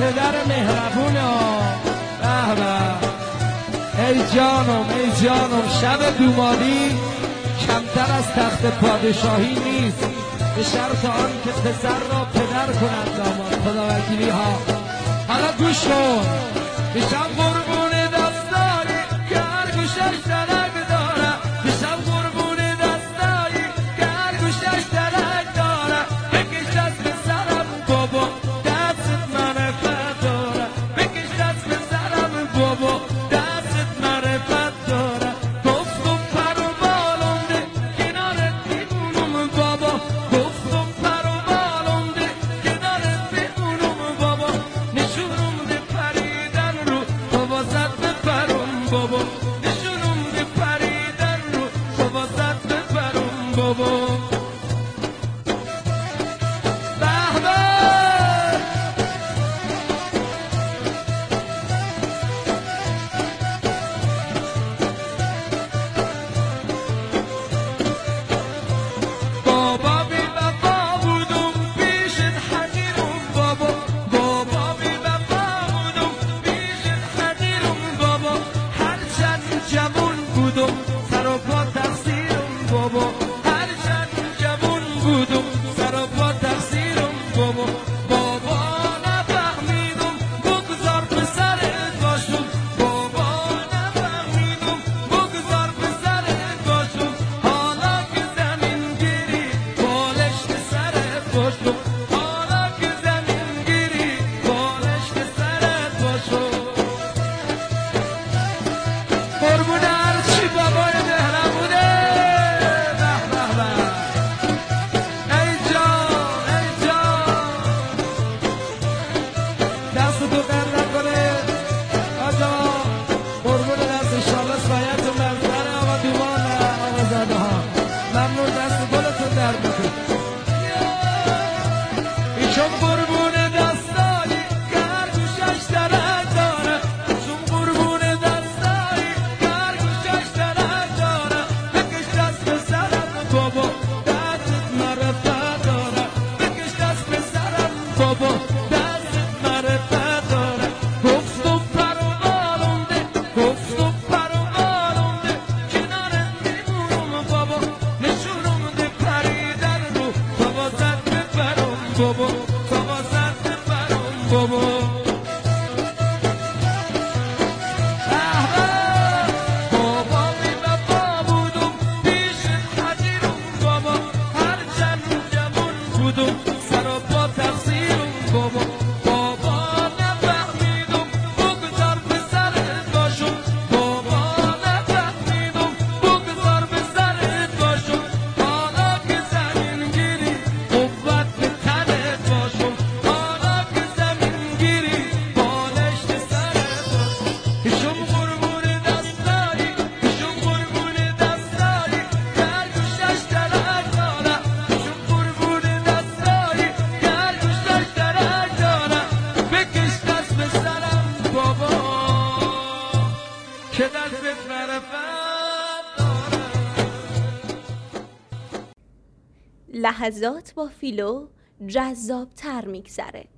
پدر مهربونه. به به. ای جانم شب دوماری کمتر از تخت پادشاهی نیست، به شرط آن که پسر را پدر کند داماد. خدا وکیلی ها. حالا گوش کن. میشم قربون دستایی که هر گوشش ترک داره، میشم قربون دستایی که هر گوشش ترک داره. بکش دست به سرم بابا دستت معرفت داره، بکش دست به سرم بابا دستت معرفت داره. گفتم پر و بالونده کنارت میمونم بابا، گفتم پر و بالونده کنارت میمونم بابا. نشونم ده پریدن رو بابا زد بپرم بابا، نشونم ده پریدن رو بابا زد بپرم بابا. جوون بودم سر و پا تقصیرم بابا، هرچند جوون بودم سر و پا تقصیرم بابا. بابا نفهمیدم بگذار پسرت باشم، بابا نفهمیدم بگذار پسرت باشم. حالا که زمین گیری بالشت سرت باشم، حالا که زمین گیری بالشت سرت باشم. قربون هرچی بابای مهربونه. به به به. ای جان دستتو قرد نکنه آجا. قربون دست انشالله سایتون برسر آقا دومان آقا زاده ها. ممنون دست گلتون در بکن. ایشون قربون دستایی که هر گوشش درد داره، ایشون قربون دستایی که هر گوشش درد داره. بکش دست به سرم بابا دستت معرفت داره، بکش دست به سرم بابا دستت معرفت داره. گفتم پر و بالونده، گفتم پر و بالونده کنارت میمونم بابا، نشونم ده پریدن رو بابا زد بپرم بابا، بابا زد بپرم بابا. بابا بی وفا بودم پیشت حقیرم بابا، هرچند جوون بودم سر و پا تقصیرم بابا. بابا نفهمیدم بگذار پسرت باشم، بابا نفهمیدم بگذار پسرت باشم. حالا که زمین گیری قوت به تنت باشم، حالا که زمین گیری بالشت سرت باشم. ایشون قربون دستایی، ایشون قربون دستایی که هر گوشش ترک داره، ایشون قربون دستایی که هر گوشش ترک داره. بکش دست به سرم بابا که دستت معرفت داره. لحظات با فیلو جذاب‌تر می‌گذره.